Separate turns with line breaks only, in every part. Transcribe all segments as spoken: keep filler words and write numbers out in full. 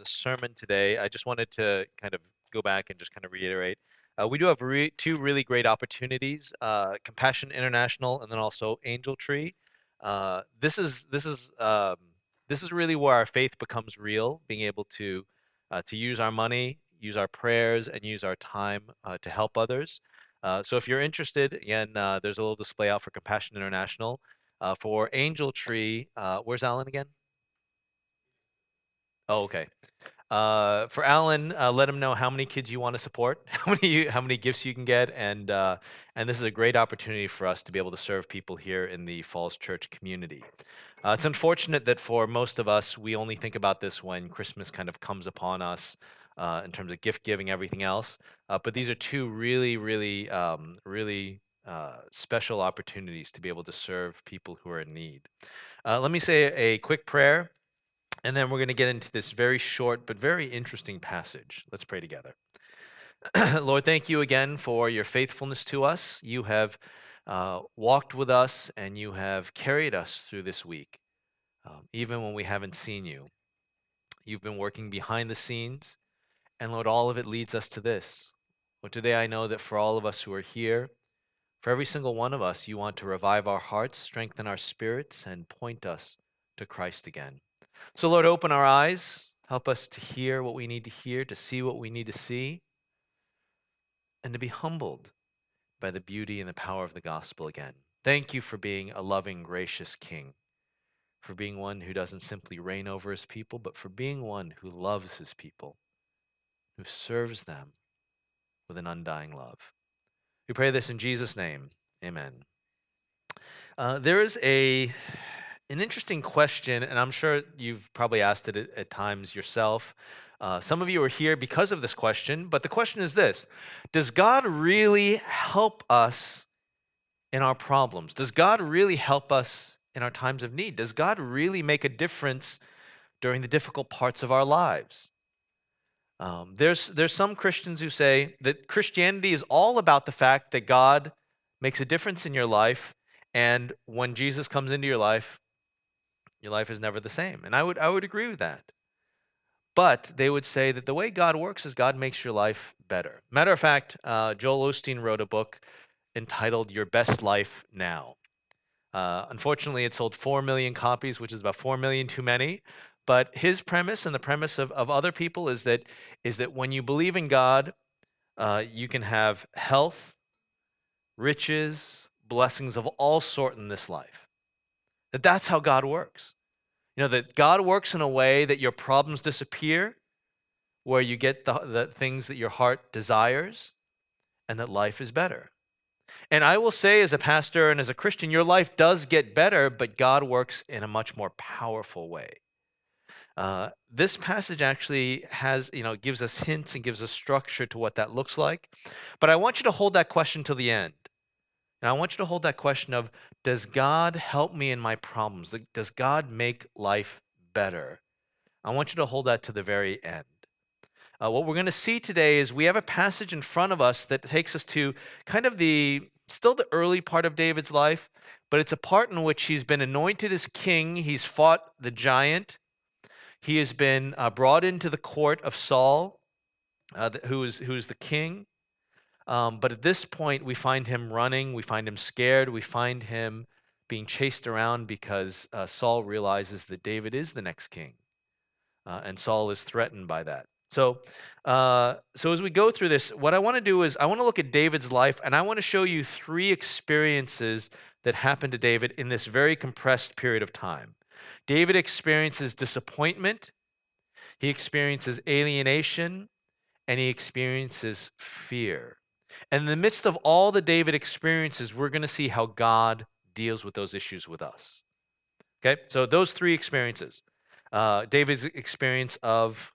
sermon today, I just wanted to kind of go back and just kind of reiterate. Uh, we do have re two really great opportunities: uh, Compassion International, and then also Angel Tree. Uh, this is this is um, this is really where our faith becomes real, being able to uh, to use our money, use our prayers, and use our time uh, to help others. Uh, so if you're interested, again, uh, there's a little display out for Compassion International. Uh, for Angel Tree, uh, where's Alan again? Oh, okay. Uh, for Alan, uh, let him know how many kids you want to support, how many you, how many gifts you can get, and uh, and this is a great opportunity for us to be able to serve people here in the Falls Church community. Uh, it's unfortunate that for most of us, we only think about this when Christmas kind of comes upon us uh, in terms of gift giving, everything else. Uh, but these are two really, really, um, really uh, special opportunities to be able to serve people who are in need. Uh, let me say a quick prayer, and then we're going to get into this very short but very interesting passage. Let's pray together. Lord, thank you again for your faithfulness to us. You have uh, walked with us and you have carried us through this week, um, even when we haven't seen you. You've been working behind the scenes, and Lord, all of it leads us to this. Lord, today I know that for all of us who are here, for every single one of us, you want to revive our hearts, strengthen our spirits, and point us to Christ again. So, Lord, open our eyes. Help us to hear what we need to hear, to see what we need to see, and to be humbled by the beauty and the power of the gospel again. Thank you for being a loving, gracious King, for being one who doesn't simply reign over his people, but for being one who loves his people, who serves them with an undying love. We pray this in Jesus' name. Amen. Uh, there is a an interesting question, and I'm sure you've probably asked it at, at times yourself. Uh, some of you are here because of this question, but the question is this: does God really help us in our problems? Does God really help us in our times of need? Does God really make a difference during the difficult parts of our lives? Um, there's there's some Christians who say that Christianity is all about the fact that God makes a difference in your life, and when Jesus comes into your life, your life is never the same. And I would I would agree with that. But they would say that the way God works is God makes your life better. Matter of fact, uh, Joel Osteen wrote a book entitled "Your Best Life Now." Uh, unfortunately, it sold four million copies, which is about four million too many. But his premise and the premise of, of other people is that is that when you believe in God, uh, you can have health, riches, blessings of all sort in this life. That that's how God works. You know, that God works in a way that your problems disappear, where you get the, the things that your heart desires, and that life is better. And I will say, as a pastor and as a Christian, your life does get better, but God works in a much more powerful way. Uh, this passage actually has, you know, gives us hints and gives us structure to what that looks like. But I want you to hold that question till the end. And I want you to hold that question of, does God help me in my problems? Like, does God make life better? I want you to hold that to the very end. Uh, what we're going to see today is we have a passage in front of us that takes us to kind of the still the early part of David's life, but it's a part in which he's been anointed as king. He's fought the giant. He has been uh, brought into the court of Saul, uh, who is who is the king. Um, but at this point, we find him running. We find him scared. We find him being chased around because uh, Saul realizes that David is the next king, uh, and Saul is threatened by that. So, uh, so as we go through this, what I want to do is I want to look at David's life, and I want to show you three experiences that happened to David in this very compressed period of time. David experiences disappointment, he experiences alienation, and he experiences fear. And in the midst of all the David experiences, we're going to see how God deals with those issues with us. Okay, so those three experiences. Uh, David's experience of,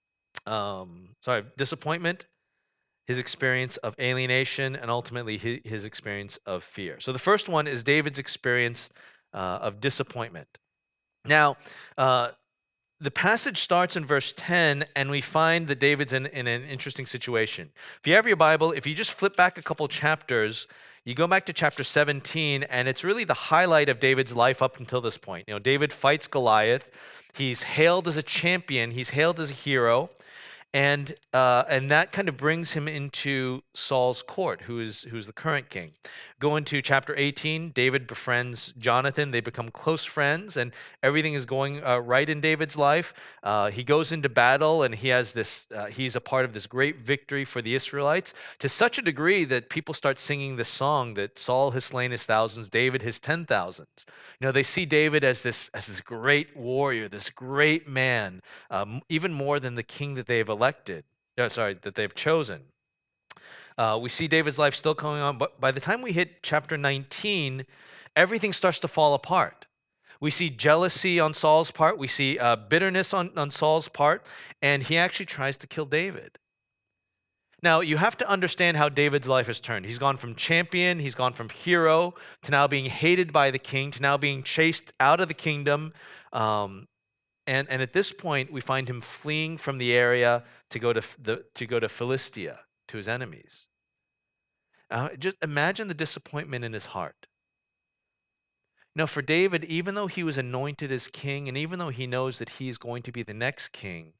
um, sorry, disappointment, his experience of alienation, and ultimately his, his experience of fear. So the first one is David's experience uh, of disappointment. Now, uh, the passage starts in verse ten, and we find that David's in, in an interesting situation. If you have your Bible, if you just flip back a couple chapters, you go back to chapter seventeen, and it's really the highlight of David's life up until this point. You know, David fights Goliath. He's hailed as a champion. He's hailed as a hero. And uh, and that kind of brings him into Saul's court, who is who's the current king. Go into chapter eighteen. David befriends Jonathan. They become close friends, and everything is going uh, right in David's life. Uh, he goes into battle, and he has this. Uh, he's a part of this great victory for the Israelites to such a degree that people start singing this song that Saul has slain his thousands, David his ten thousands. You know, they see David as this as this great warrior, this great man, um, even more than the king that they've elected, uh, sorry, that they've chosen. Uh, we see David's life still going on, but by the time we hit chapter nineteen, everything starts to fall apart. We see jealousy on Saul's part, we see uh, bitterness on, on Saul's part, and he actually tries to kill David. Now, you have to understand how David's life has turned. He's gone from champion, he's gone from hero, to now being hated by the king, to now being chased out of the kingdom. Um, and, and at this point, we find him fleeing from the area to go to, the, to go to Philistia, to his enemies. Uh, just imagine the disappointment in his heart. Now, for David, even though he was anointed as king, and even though he knows that he's going to be the next king,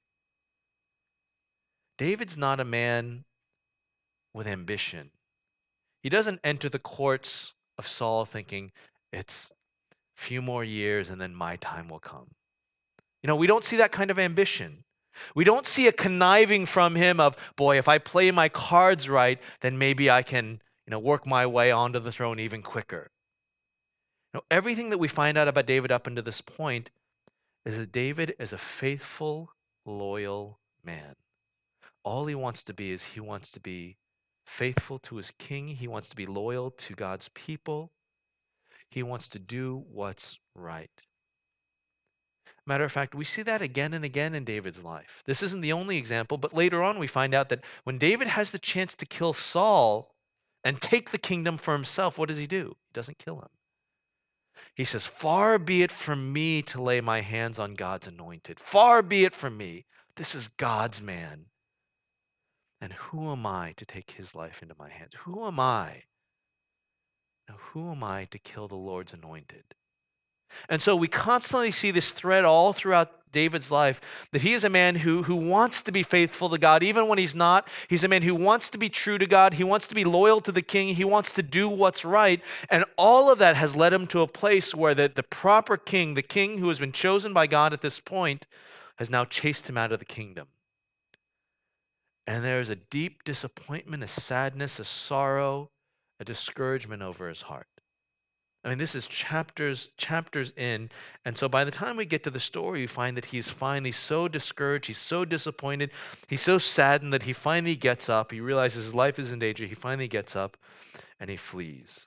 David's not a man with ambition. He doesn't enter the courts of Saul thinking, it's a few more years and then my time will come. You know, we don't see that kind of ambition. We don't see a conniving from him of, boy, if I play my cards right, then maybe I can, you know, work my way onto the throne even quicker. You know, everything that we find out about David up until this point is that David is a faithful, loyal man. All he wants to be is he wants to be faithful to his king. He wants to be loyal to God's people. He wants to do what's right. Matter of fact, we see that again and again in David's life. This isn't the only example, but later on we find out that when David has the chance to kill Saul and take the kingdom for himself, what does he do? He doesn't kill him. He says, "Far be it from me to lay my hands on God's anointed. Far be it from me. This is God's man. And who am I to take his life into my hands? Who am I? Now, who am I to kill the Lord's anointed?" And so we constantly see this thread all throughout David's life that he is a man who, who wants to be faithful to God, even when he's not. He's a man who wants to be true to God. He wants to be loyal to the king. He wants to do what's right. And all of that has led him to a place where the, the proper king, the king who has been chosen by God at this point, has now chased him out of the kingdom. And there is a deep disappointment, a sadness, a sorrow, a discouragement over his heart. I mean, this is chapters, chapters in. And so by the time we get to the story, we find that he's finally so discouraged, he's so disappointed, he's so saddened that he finally gets up. He realizes his life is in danger. He finally gets up and he flees.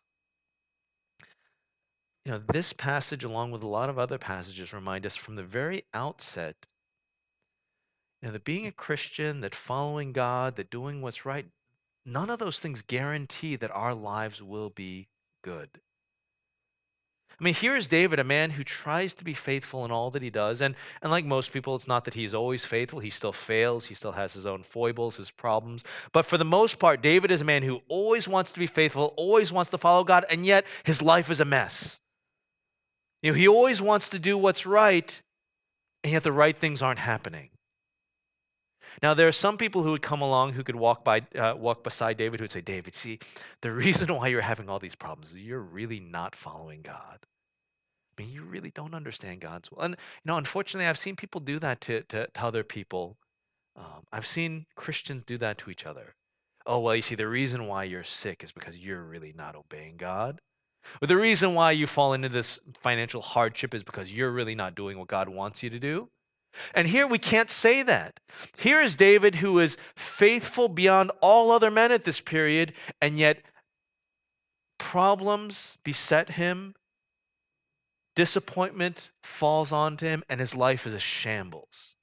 You know, this passage, along with a lot of other passages, remind us from the very outset, you know, that being a Christian, that following God, that doing what's right, none of those things guarantee that our lives will be good. I mean, here is David, a man who tries to be faithful in all that he does. And, and like most people, it's not that he's always faithful. He still fails. He still has his own foibles, his problems. But for the most part, David is a man who always wants to be faithful, always wants to follow God, and yet his life is a mess. You know, he always wants to do what's right, and yet the right things aren't happening. Now, there are some people who would come along who could walk by, uh, walk beside David, who would say, "David, see, the reason why you're having all these problems is you're really not following God. I mean, you really don't understand God's will." And you know, unfortunately, I've seen people do that to, to, to other people. Um, I've seen Christians do that to each other. "Oh, well, you see, the reason why you're sick is because you're really not obeying God. Or the reason why you fall into this financial hardship is because you're really not doing what God wants you to do." And here we can't say that. Here is David, who is faithful beyond all other men at this period, and yet problems beset him. Disappointment falls onto him, and his life is a shambles.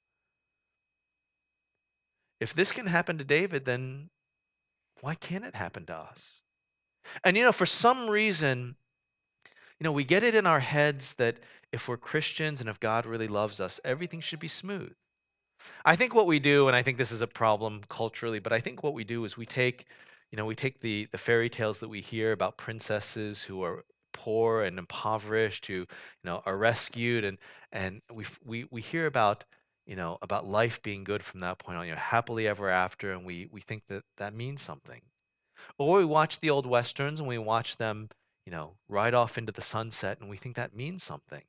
If this can happen to David, then why can't it happen to us? And you know, for some reason, you know, we get it in our heads that if we're Christians and if God really loves us, everything should be smooth. I think what we do, and I think this is a problem culturally, but I think what we do is we take, you know, we take the the fairy tales that we hear about princesses who are poor and impoverished who, you know, are rescued, and and we f- we we hear about, you know, about life being good from that point on, you know, happily ever after, and we we think that that means something. Or we watch the old westerns and we watch them, you know, ride off into the sunset, and we think that means something.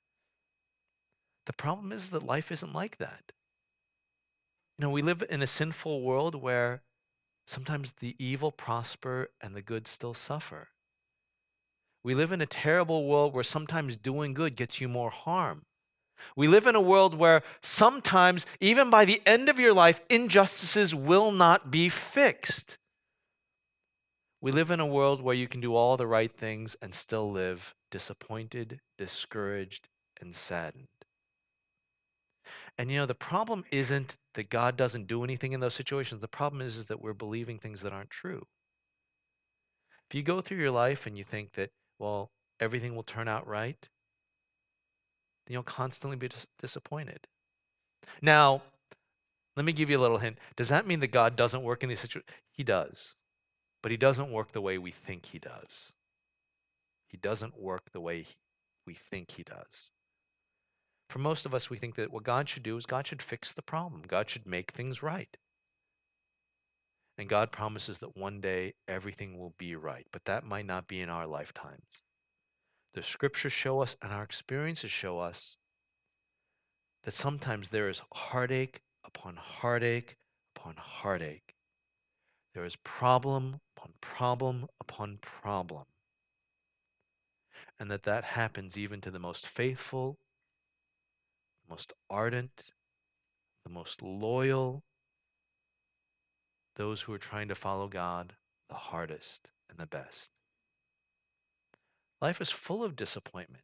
The problem is that life isn't like that. You know, we live in a sinful world where sometimes the evil prosper and the good still suffer. We live in a terrible world where sometimes doing good gets you more harm. We live in a world where sometimes, even by the end of your life, injustices will not be fixed. We live in a world where you can do all the right things and still live disappointed, discouraged, and saddened. And you know, the problem isn't that God doesn't do anything in those situations. The problem is, is that we're believing things that aren't true. If you go through your life and you think that, well, everything will turn out right, then you'll constantly be dis- disappointed. Now, let me give you a little hint. Does that mean that God doesn't work in these situations? He does, but he doesn't work the way we think he does. He doesn't work the way he- we think he does. For most of us, we think that what God should do is God should fix the problem. God should make things right. And God promises that one day everything will be right, but that might not be in our lifetimes. The scriptures show us and our experiences show us that sometimes there is heartache upon heartache upon heartache. There is problem upon problem upon problem. And that that happens even to the most faithful, most ardent, the most loyal, those who are trying to follow God the hardest and the best. Life is full of disappointment.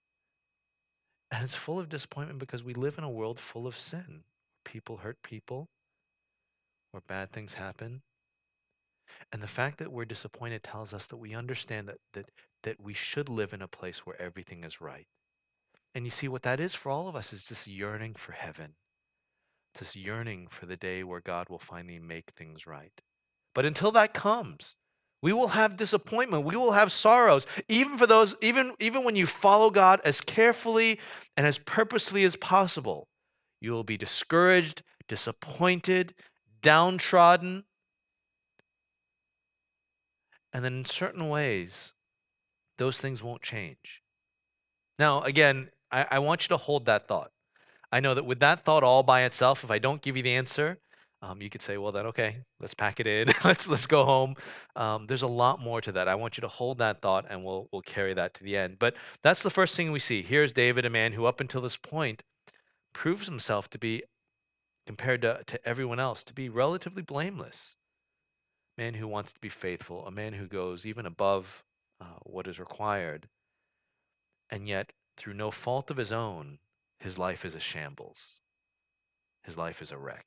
And it's full of disappointment because we live in a world full of sin. People hurt people, where bad things happen. And the fact that we're disappointed tells us that we understand that that that we should live in a place where everything is right. And you see what that is for all of us is this yearning for heaven, this yearning for the day where God will finally make things right. But until that comes, we will have disappointment. We will have sorrows. Even for those, even, even when you follow God as carefully and as purposely as possible, you will be discouraged, disappointed, downtrodden. And then in certain ways, those things won't change. Now, again, I, I want you to hold that thought. I know that with that thought all by itself, if I don't give you the answer, um, you could say, well, then, okay, let's pack it in. let's let's go home. Um, there's a lot more to that. I want you to hold that thought, and we'll we'll carry that to the end. But that's the first thing we see. Here's David, a man who up until this point proves himself to be, compared to, to everyone else, to be relatively blameless. Man who wants to be faithful, a man who goes even above uh, what is required, and yet through no fault of his own, his life is a shambles. His life is a wreck.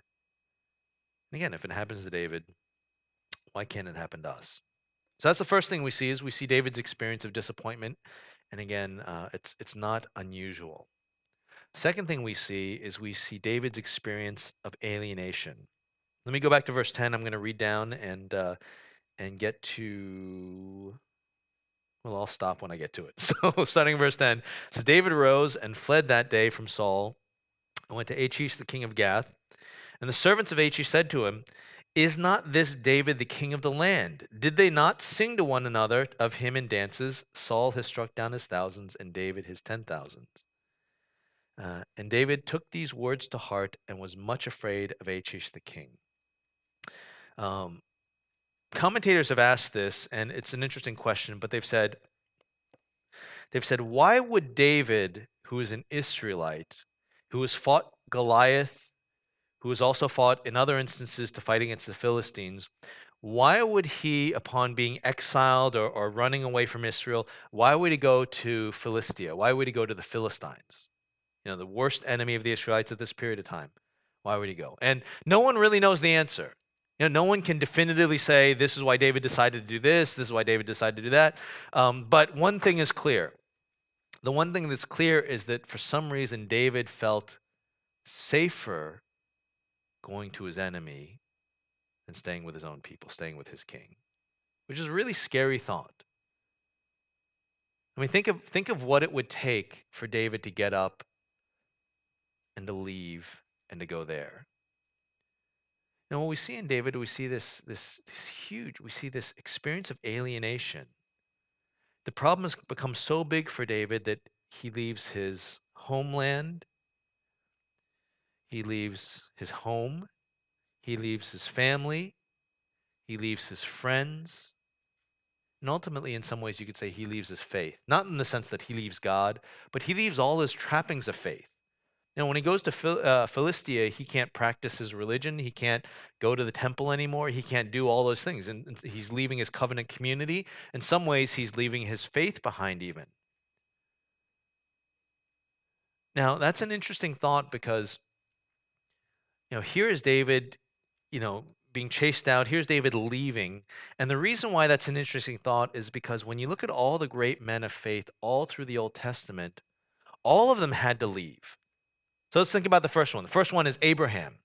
And again, if it happens to David, why can't it happen to us? So that's the first thing we see is we see David's experience of disappointment, and again, uh, it's it's not unusual. Second thing we see is we see David's experience of alienation. Let me go back to verse ten. I'm going to read down and uh, and get to. Well, I'll stop when I get to it. So, starting in verse ten, it says David arose and fled that day from Saul and went to Achish, the king of Gath. And the servants of Achish said to him, is not this David the king of the land? Did they not sing to one another of him in dances? Saul has struck down his thousands, and David his ten thousands. Uh, and David took these words to heart and was much afraid of Achish the king. Um, Commentators have asked this, and it's an interesting question, but they've said, they've said, why would David, who is an Israelite, who has fought Goliath, who has also fought in other instances to fight against the Philistines, why would he, upon being exiled or, or running away from Israel, why would he go to Philistia? Why would he go to the Philistines? You know, the worst enemy of the Israelites at this period of time. Why would he go? And no one really knows the answer. You know, no one can definitively say this is why David decided to do this, this is why David decided to do that. Um, but one thing is clear. The one thing that's clear is that for some reason David felt safer going to his enemy than staying with his own people, staying with his king, which is a really scary thought. I mean, think of think of what it would take for David to get up and to leave and to go there. Now, what we see in David, we see this this this huge, we see this experience of alienation. The problem has become so big for David that he leaves his homeland, he leaves his home, he leaves his family, he leaves his friends, and ultimately, in some ways, you could say he leaves his faith. Not in the sense that he leaves God, but he leaves all his trappings of faith. You know, when he goes to Phil, uh, Philistia, he can't practice his religion. He can't go to the temple anymore. He can't do all those things. And, and he's leaving his covenant community. In some ways, he's leaving his faith behind, even. Now, that's an interesting thought because, you know, here is David, you know, being chased out. Here's David leaving. And the reason why that's an interesting thought is because when you look at all the great men of faith all through the Old Testament, all of them had to leave. So let's think about the first one. The first one is Abraham.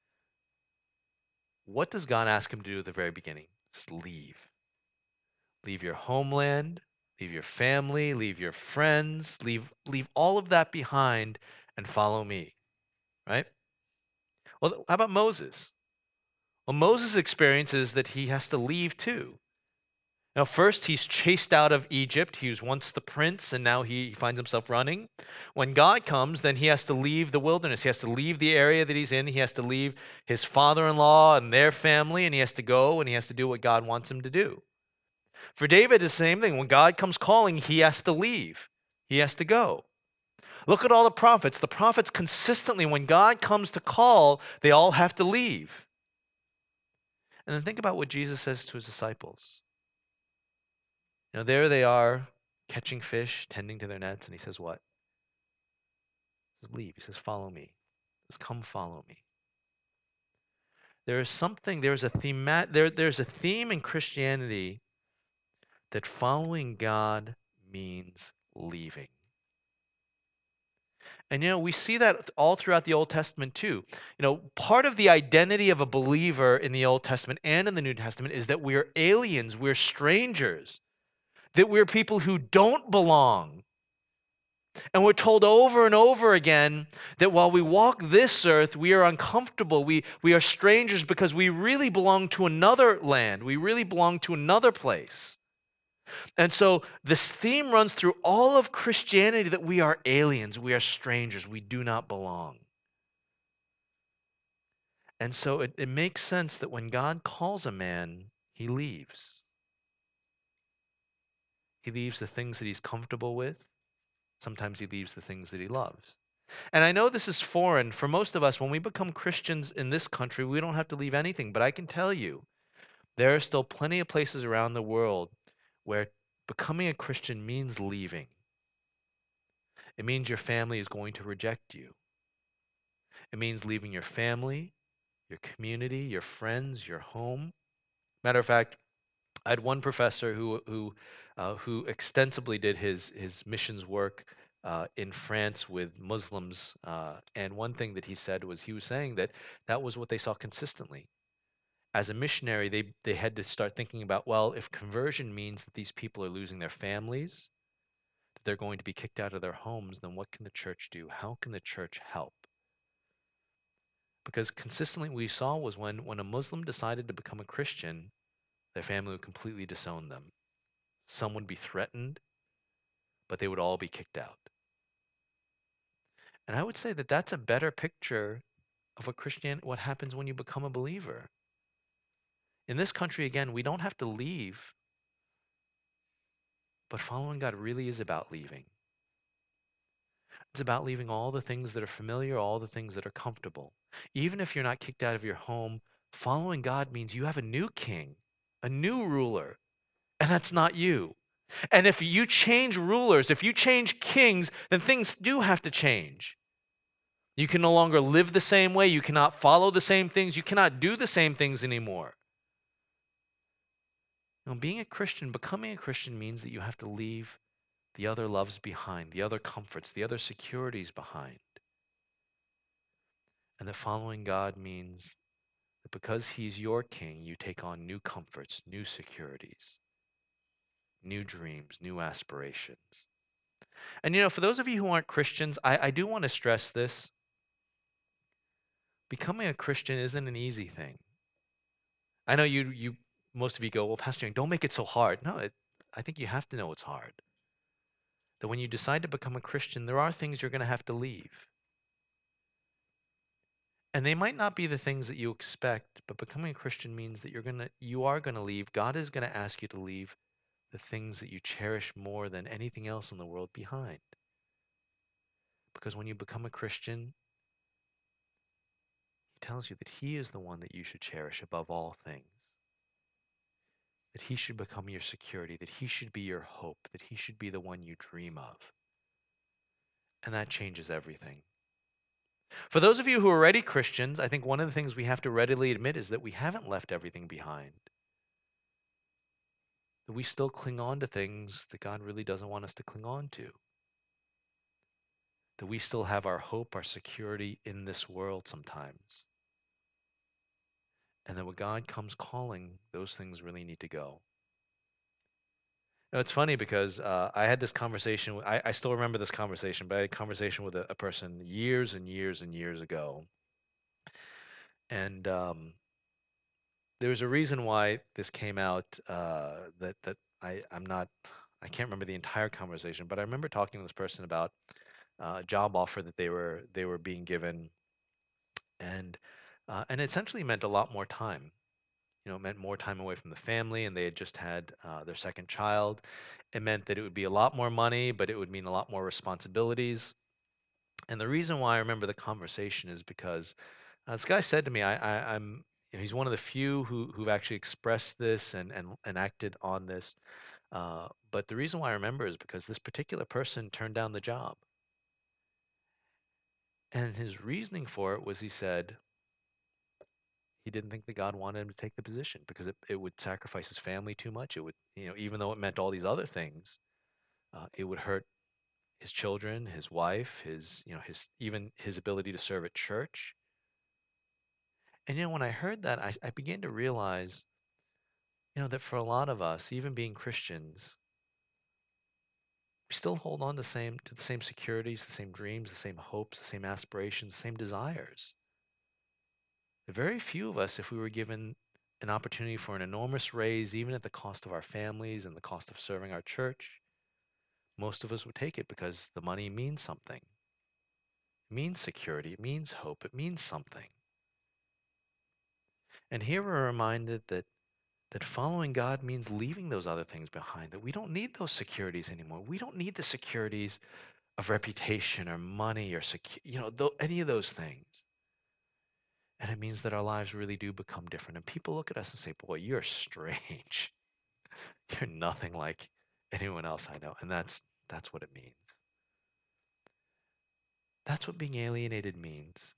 What does God ask him to do at the very beginning? Just leave. Leave your homeland, leave your family, leave your friends, leave leave all of that behind and follow me, right? Well, how about Moses? Well, Moses' experience is that he has to leave too. Now, first, he's chased out of Egypt. He was once the prince, and now he finds himself running. When God comes, then he has to leave the wilderness. He has to leave the area that he's in. He has to leave his father in law and their family, and he has to go and he has to do what God wants him to do. For David, it's the same thing. When God comes calling, he has to leave, he has to go. Look at all the prophets. The prophets consistently, when God comes to call, they all have to leave. And then think about what Jesus says to his disciples. You know, there they are catching fish, tending to their nets, and he says, what? He says, leave. He says, follow me. He says, come follow me. There is something, there's a theme, there, there's a theme in Christianity that following God means leaving. And you know, we see that all throughout the Old Testament too. You know, part of the identity of a believer in the Old Testament and in the New Testament is that we're aliens, we're strangers, that we're people who don't belong. And we're told over and over again that while we walk this earth, we are uncomfortable. We, we are strangers because we really belong to another land. We really belong to another place. And so this theme runs through all of Christianity that we are aliens, we are strangers, we do not belong. And so it, it makes sense that when God calls a man, he leaves. He leaves the things that he's comfortable with. Sometimes he leaves the things that he loves. And I know this is foreign. For most of us, when we become Christians in this country, we don't have to leave anything. But I can tell you, there are still plenty of places around the world where becoming a Christian means leaving. It means your family is going to reject you. It means leaving your family, your community, your friends, your home. Matter of fact, I had one professor who who uh, who extensively did his his missions work uh, in France with Muslims, uh, and one thing that he said was he was saying that that was what they saw consistently. As a missionary, they they had to start thinking about, well, if conversion means that these people are losing their families, that they're going to be kicked out of their homes, then what can the church do? How can the church help? Because consistently what we saw was when when a Muslim decided to become a Christian, their family would completely disown them. Some would be threatened, but they would all be kicked out. And I would say that that's a better picture of what Christian what happens when you become a believer. In this country, again, we don't have to leave, but following God really is about leaving. It's about leaving all the things that are familiar, all the things that are comfortable. Even if you're not kicked out of your home, following God means you have a new king, a new ruler, and that's not you. And if you change rulers, if you change kings, then things do have to change. You can no longer live the same way. You cannot follow the same things. You cannot do the same things anymore. Now, being a Christian, becoming a Christian means that you have to leave the other loves behind, the other comforts, the other securities behind. And that following God means that because He's your king, you take on new comforts, new securities. new dreams, new aspirations. And you know, for those of you who aren't Christians, I, I do want to stress this. Becoming a Christian isn't an easy thing. I know you you most of you go, well, Pastor Young, don't make it so hard. No, it, I think you have to know it's hard. That when you decide to become a Christian, there are things you're going to have to leave. And they might not be the things that you expect, but becoming a Christian means that you're going to you are going to leave. God is going to ask you to leave the things that you cherish more than anything else in the world behind. Because when you become a Christian, he tells you that he is the one that you should cherish above all things. That he should become your security, that he should be your hope, that he should be the one you dream of. And that changes everything. For those of you who are already Christians, I think one of the things we have to readily admit is that we haven't left everything behind. That we still cling on to things that God really doesn't want us to cling on to. That we still have our hope, our security in this world sometimes. And that when God comes calling, those things really need to go. Now, it's funny because uh, I had this conversation. w- I, I still remember this conversation, but I had a conversation with a, a person years and years and years ago. And um, there was a reason why this came out uh, that that I I'm not I can't remember the entire conversation, but I remember talking to this person about uh, a job offer that they were they were being given, and uh, and it essentially meant a lot more time. You know, it meant more time away from the family, and they had just had uh, their second child. It meant that it would be a lot more money, but it would mean a lot more responsibilities. And the reason why I remember the conversation is because uh, this guy said to me, I, I, I'm, you know, he's one of the few who, who've actually expressed this and, and, and acted on this. Uh, but the reason why I remember is because this particular person turned down the job. And his reasoning for it was he said he didn't think that God wanted him to take the position because it, it would sacrifice his family too much. It would, you know, even though it meant all these other things, uh, it would hurt his children, his wife, his, you know, his, even his ability to serve at church. And, you know, when I heard that, I, I began to realize, you know, that for a lot of us, even being Christians, we still hold on the same to the same securities, the same dreams, the same hopes, the same aspirations, the same desires. Very few of us, if we were given an opportunity for an enormous raise, even at the cost of our families and the cost of serving our church, most of us would take it because the money means something. It means security, it means hope, it means something. And here we're reminded that that following God means leaving those other things behind, that we don't need those securities anymore. We don't need the securities of reputation or money or secu- you know, tho- any of those things. And it means that our lives really do become different. And people look at us and say, boy, you're strange. You're nothing like anyone else I know. And that's that's what it means. That's what being alienated means.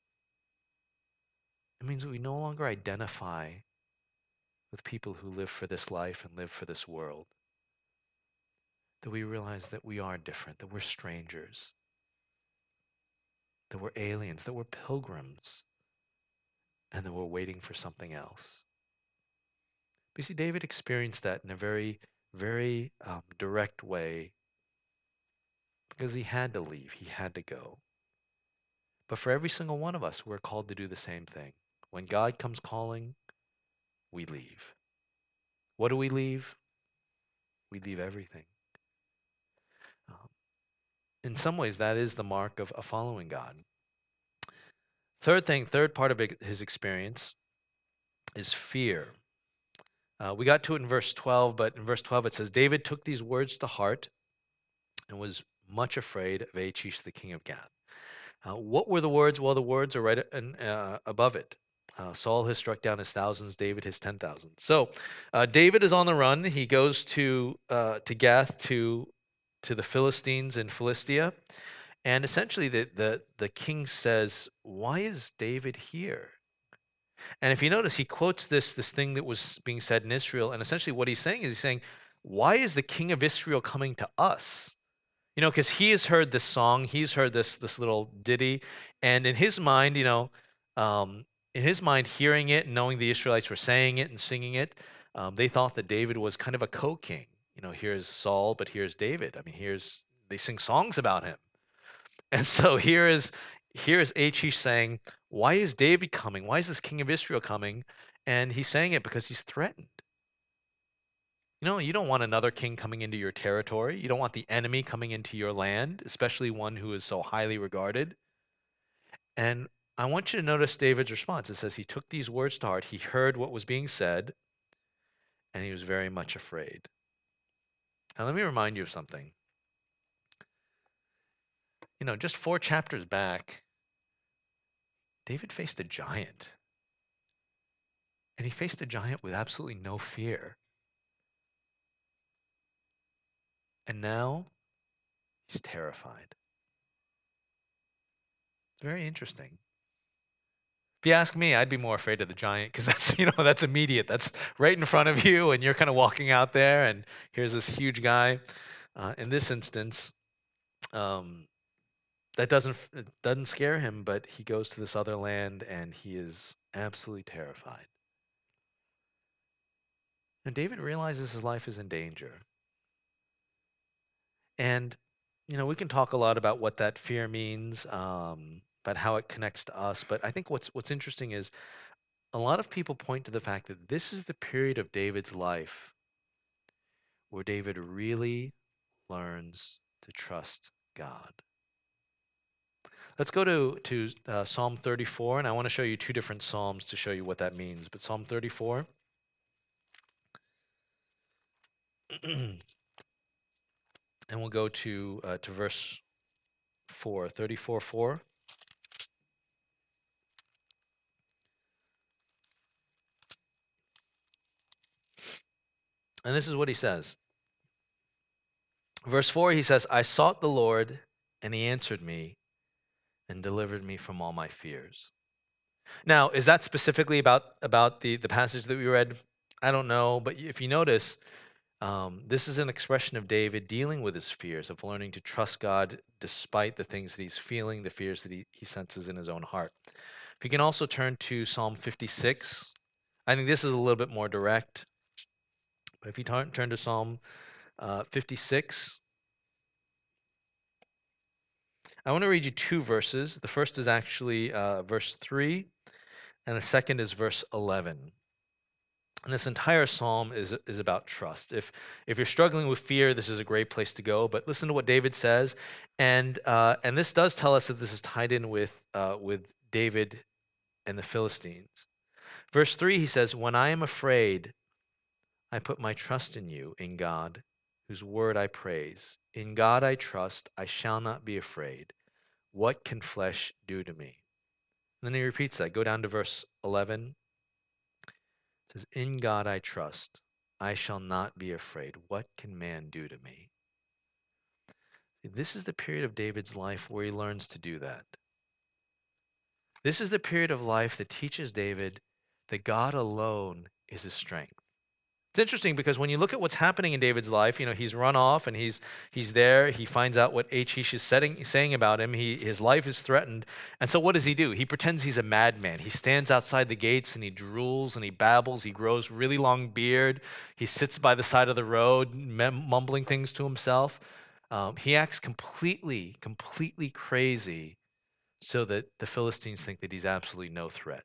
It means that we no longer identify with people who live for this life and live for this world. That we realize that we are different, that we're strangers, that we're aliens, that we're pilgrims, and that we're waiting for something else. But you see, David experienced that in a very, very um, direct way because he had to leave, he had to go. But for every single one of us, we're called to do the same thing. When God comes calling, we leave. What do we leave? We leave everything. Um, in some ways, that is the mark of, of following God. Third thing, third part of it- his experience is fear. Uh, we got to it in verse twelve, but in verse twelve it says, David took these words to heart and was much afraid of Achish, the king of Gath. Uh, what were the words? Well, the words are right in, uh, above it. Uh, Saul has struck down his thousands, David his ten thousand. So uh, David is on the run. He goes to uh, to Gath to to the Philistines in Philistia, and essentially the the the king says, "Why is David here?" And if you notice, he quotes this this thing that was being said in Israel, and essentially what he's saying is he's saying, "Why is the king of Israel coming to us?" You know, because he has heard this song, he's heard this this little ditty, and in his mind, you know, um, in his mind, hearing it, and knowing the Israelites were saying it and singing it, um, they thought that David was kind of a co-king. you know, here's Saul, but here's David. I mean, here's they sing songs about him. And so here is here is Achish saying, "Why is David coming? Why is this king of Israel coming?" And he's saying it because he's threatened. You know, you don't want another king coming into your territory. You don't want the enemy coming into your land, especially one who is so highly regarded. And I want you to notice David's response. It says he took these words to heart. He heard what was being said, and he was very much afraid. Now, let me remind you of something. You know, just four chapters back, David faced a giant, and he faced a giant with absolutely no fear. And now he's terrified. It's very interesting. If you ask me, I'd be more afraid of the giant because that's, you know, that's immediate. That's right in front of you, and you're kind of walking out there, and here's this huge guy. Uh, in this instance, um, that doesn't it doesn't scare him, but he goes to this other land, and he is absolutely terrified. And David realizes his life is in danger, and you know we can talk a lot about what that fear means, um, about how it connects to us. But I think what's what's interesting is a lot of people point to the fact that this is the period of David's life where David really learns to trust God. Let's go to to uh, Psalm thirty-four, and I want to show you two different psalms to show you what that means. But Psalm thirty-four, and we'll go to uh, to verse four, thirty-four, four, and this is what he says. Verse four, he says, "I sought the Lord, and He answered me, and delivered me from all my fears." Now, is that specifically about about the the passage that we read? I don't know, but if you notice, um, this is an expression of David dealing with his fears, of learning to trust God despite the things that he's feeling, the fears that he, he senses in his own heart. If you can also turn to Psalm fifty-six, I think this is a little bit more direct. But if you turn, turn to Psalm uh, fifty-six, I want to read you two verses. The first is actually uh, verse three, and the second is verse eleven. And this entire psalm is is about trust. If if you're struggling with fear, this is a great place to go. But listen to what David says, and uh, and this does tell us that this is tied in with uh, with David and the Philistines. Verse three, he says, "When I am afraid, I put my trust in you, in God, whose word I praise. In God I trust; I shall not be afraid. What can flesh do to me?" And then he repeats that. Go down to verse eleven. It says, "In God I trust. I shall not be afraid. What can man do to me?" This is the period of David's life where he learns to do that. This is the period of life that teaches David that God alone is his strength. It's interesting because when you look at what's happening in David's life, you know, he's run off and he's he's there. He finds out what Achish is setting, saying about him. He his life is threatened, and so what does he do? He pretends he's a madman. He stands outside the gates and he drools and he babbles. He grows really long beard. He sits by the side of the road, mem- mumbling things to himself. Um, he acts completely, completely crazy, so that the Philistines think that he's absolutely no threat.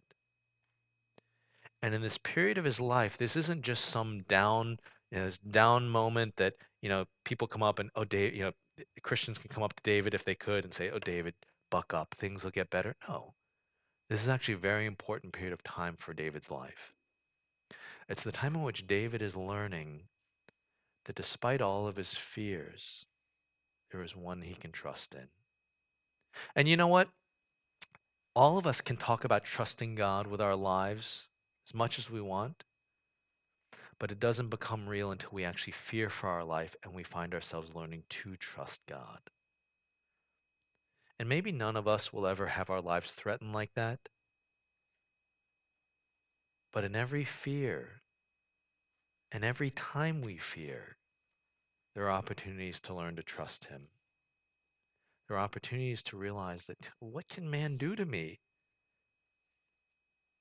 And in this period of his life, this isn't just some down, you know, this down moment that, you know, people come up and, oh, Dave, you know, Christians can come up to David if they could and say, oh, David, buck up, things will get better. No, this is actually a very important period of time for David's life. It's the time in which David is learning that despite all of his fears, there is one he can trust in. And you know what? All of us can talk about trusting God with our lives as much as we want. But it doesn't become real until we actually fear for our life and we find ourselves learning to trust God. And maybe none of us will ever have our lives threatened like that. But in every fear and every time we fear, there are opportunities to learn to trust Him. There are opportunities to realize that what can man do to me?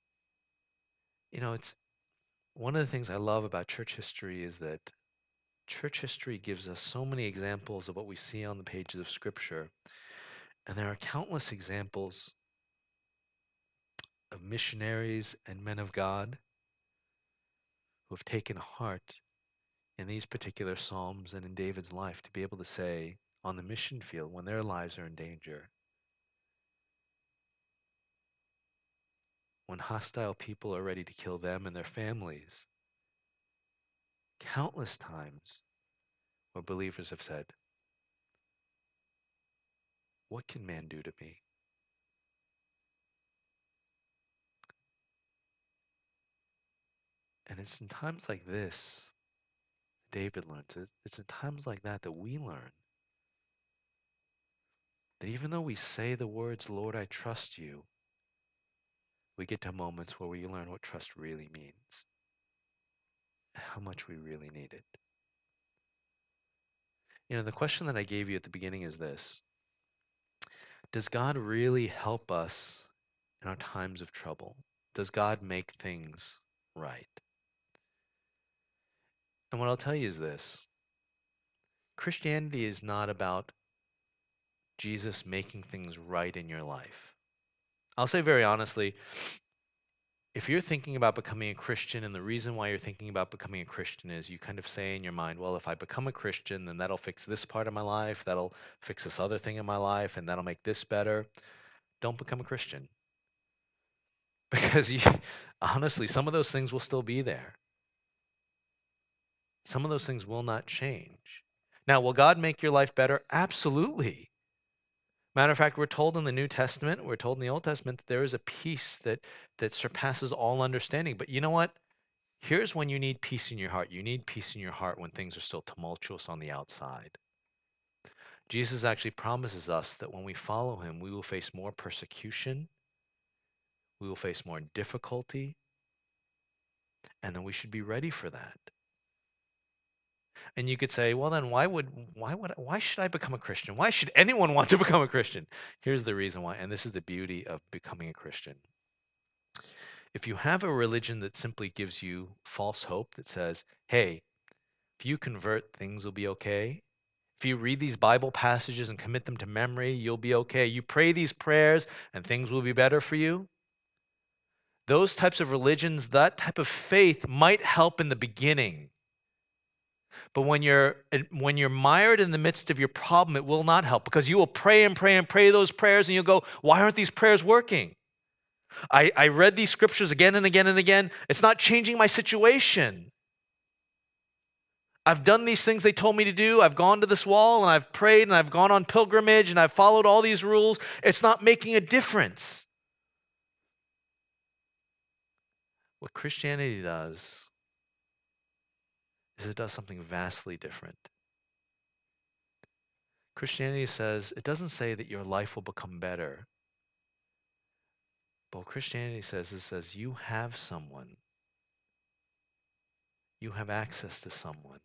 You know, it's one of the things I love about church history is that church history gives us so many examples of what we see on the pages of Scripture. And there are countless examples of missionaries and men of God who have taken heart in these particular Psalms and in David's life to be able to say on the mission field when their lives are in danger, when hostile people are ready to kill them and their families, countless times where believers have said, what can man do to me? And it's in times like this, David learns it. It's in times like that that we learn that even though we say the words, Lord, I trust you, we get to moments where we learn what trust really means, how much we really need it. You know, the question that I gave you at the beginning is this: does God really help us in our times of trouble? Does God make things right? And what I'll tell you is this: Christianity is not about Jesus making things right in your life. I'll say very honestly, if you're thinking about becoming a Christian, and the reason why you're thinking about becoming a Christian is you kind of say in your mind, well, if I become a Christian, then that'll fix this part of my life, that'll fix this other thing in my life, and that'll make this better. Don't become a Christian. Because you, honestly, some of those things will still be there. Some of those things will not change. Now, will God make your life better? Absolutely. Matter of fact, we're told in the New Testament, we're told in the Old Testament that there is a peace that that surpasses all understanding. But you know what? Here's when you need peace in your heart. You need peace in your heart when things are still tumultuous on the outside. Jesus actually promises us that when we follow him, we will face more persecution, we will face more difficulty, and then we should be ready for that. And you could say, well, then why would why would why should I become a Christian? Why should anyone want to become a Christian? Here's the reason why, and this is the beauty of becoming a Christian. If you have a religion that simply gives you false hope that says, hey, if you convert, things will be okay. If you read these Bible passages and commit them to memory, you'll be okay. You pray these prayers and things will be better for you. Those types of religions, that type of faith might help in the beginning. But when you're when you're mired in the midst of your problem, it will not help, because you will pray and pray and pray those prayers and you'll go, why aren't these prayers working? I, I read these scriptures again and again and again. It's not changing my situation. I've done these things they told me to do. I've gone to this wall and I've prayed and I've gone on pilgrimage and I've followed all these rules. It's not making a difference. What Christianity does is it does something vastly different. Christianity says, it doesn't say that your life will become better. But what Christianity says, it says you have someone. You have access to someone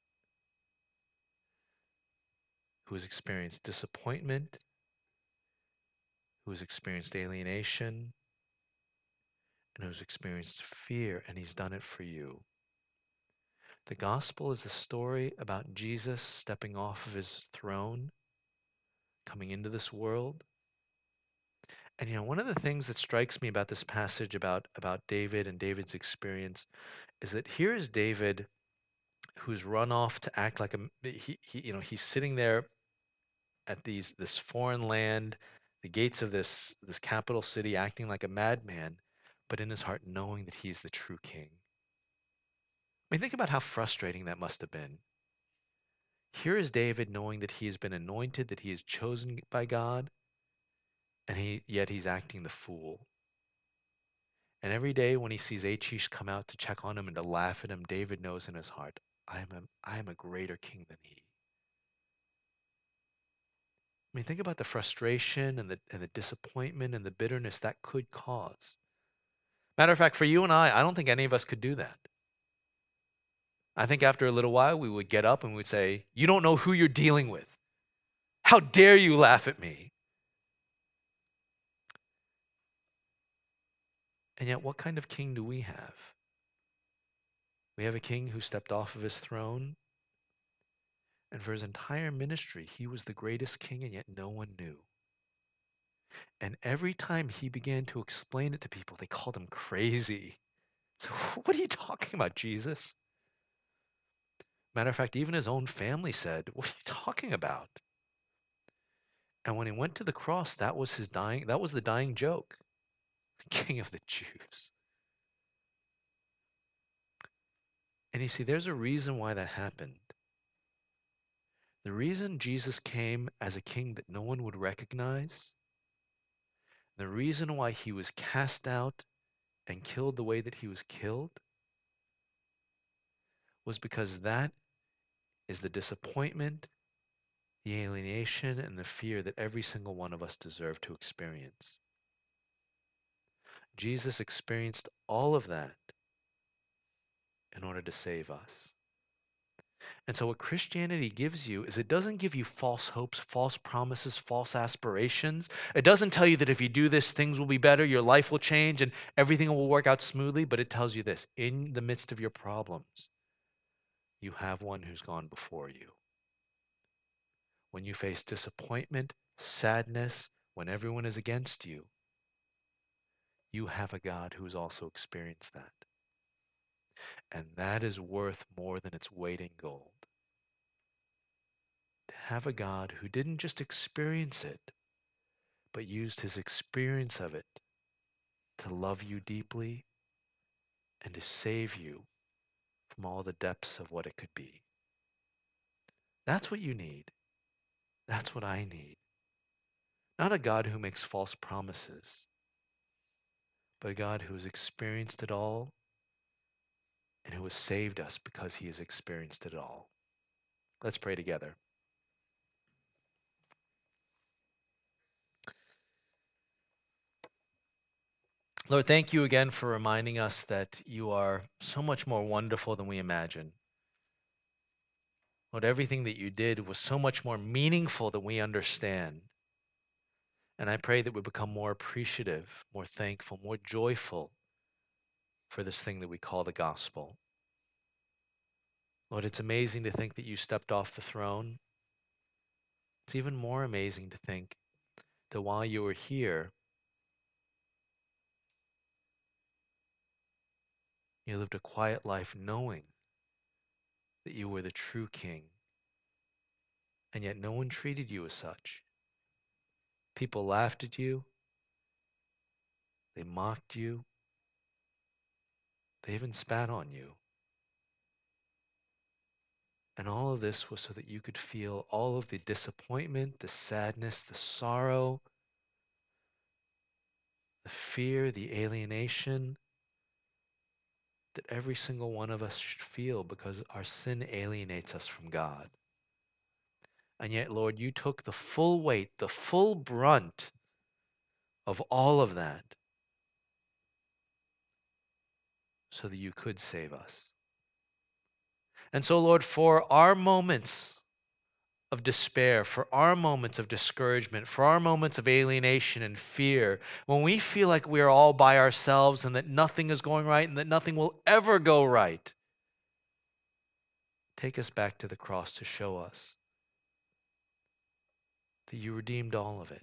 who has experienced disappointment, who has experienced alienation, and who's experienced fear, and he's done it for you. The gospel is the story about Jesus stepping off of his throne, coming into this world. And you know, one of the things that strikes me about this passage about about David and David's experience is that here is David, who's run off to act like a he, he you know, he's sitting there at these this foreign land, the gates of this this capital city, acting like a madman, but in his heart knowing that he's the true king. I mean, think about how frustrating that must have been. Here is David knowing that he has been anointed, that he is chosen by God, and he yet he's acting the fool. And every day when he sees Achish come out to check on him and to laugh at him, David knows in his heart, I am a, I am a greater king than he. I mean, think about the frustration and the and the disappointment and the bitterness that could cause. Matter of fact, for you and I, I don't think any of us could do that. I think after a little while, we would get up and we'd say, you don't know who you're dealing with. How dare you laugh at me? And yet, what kind of king do we have? We have a king who stepped off of his throne, And for his entire ministry, he was the greatest king, and yet no one knew. And every time he began to explain it to people, they called him crazy. So, what are you talking about, Jesus? Matter of fact, even his own family said, what are you talking about? And when he went to the cross, that was his dying, that was the dying joke. King of the Jews. And you see, there's a reason why that happened. The reason Jesus came as a king that no one would recognize, the reason why he was cast out and killed the way that he was killed, was because that is the disappointment, the alienation, and the fear that every single one of us deserve to experience. Jesus experienced all of that in order to save us. And so what Christianity gives you is it doesn't give you false hopes, false promises, false aspirations. It doesn't tell you that if you do this, things will be better, your life will change, and everything will work out smoothly. But it tells you this: in the midst of your problems, you have one who's gone before you. When you face disappointment, sadness, when everyone is against you, you have a God who has also experienced that. And that is worth more than its weight in gold. To have a God who didn't just experience it, but used his experience of it to love you deeply and to save you from all the depths of what it could be. That's what you need. That's what I need. Not a God who makes false promises, but a God who has experienced it all and who has saved us because he has experienced it all. Let's pray together. Lord, thank you again for reminding us that you are so much more wonderful than we imagine. Lord, everything that you did was so much more meaningful than we understand. And I pray that we become more appreciative, more thankful, more joyful for this thing that we call the gospel. Lord, it's amazing to think that you stepped off the throne. It's even more amazing to think that while you were here, you lived a quiet life knowing that you were the true king, and yet no one treated you as such. People laughed at you, they mocked you, they even spat on you. And all of this was so that you could feel all of the disappointment, the sadness, the sorrow, the fear, the alienation that every single one of us should feel because our sin alienates us from God. And yet, Lord, you took the full weight, the full brunt of all of that so that you could save us. And so, Lord, for our moments of despair, for our moments of discouragement, for our moments of alienation and fear, when we feel like we are all by ourselves and that nothing is going right and that nothing will ever go right, take us back to the cross to show us that you redeemed all of it.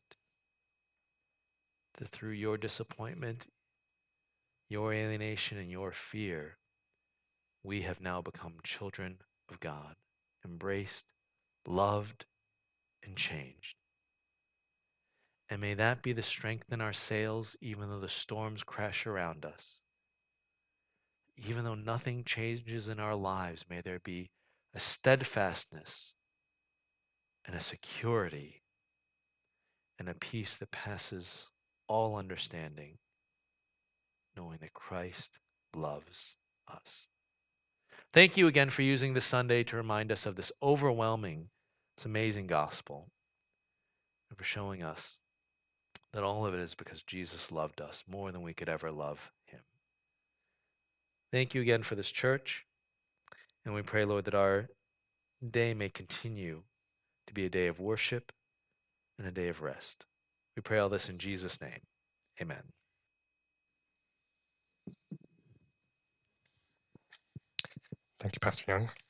That through your disappointment, your alienation, and your fear, we have now become children of God, embraced, loved, and changed. And may that be the strength in our sails, even though the storms crash around us. Even though nothing changes in our lives, may there be a steadfastness and a security and a peace that passes all understanding, knowing that Christ loves us. Thank you again for using this Sunday to remind us of this overwhelming, this amazing gospel, and for showing us that all of it is because Jesus loved us more than we could ever love him. Thank you again for this church, and we pray, Lord, that our day may continue to be a day of worship and a day of rest. We pray all this in Jesus' name. Amen.
Thank you, Pastor Young.